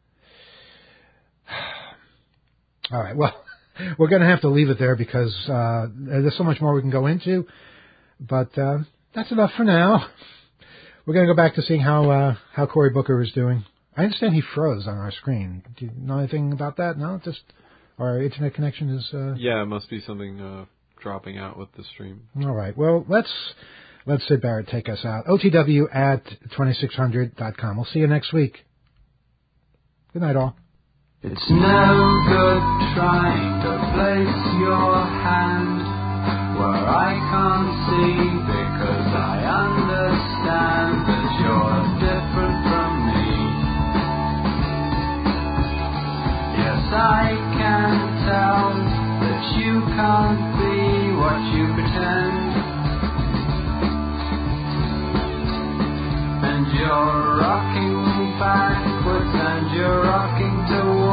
All right, well, we're going to have to leave it there because uh, there's so much more we can go into, but uh, that's enough for now. We're going to go back to seeing how uh, how Cory Booker is doing. I understand he froze on our screen. Do you know anything about that? No, just... Our internet connection is... Uh... Yeah, it must be something uh, dropping out with the stream. All right. Well, let's let's Sid Barrett take us out. O T W at twenty-six hundred dot com. We'll see you next week. Good night, all. It's no good trying to place your hand where I can't see because I understand that you're different from me. Yes, I can tell that you can't be what you pretend, and you're rocking backwards and you're rocking to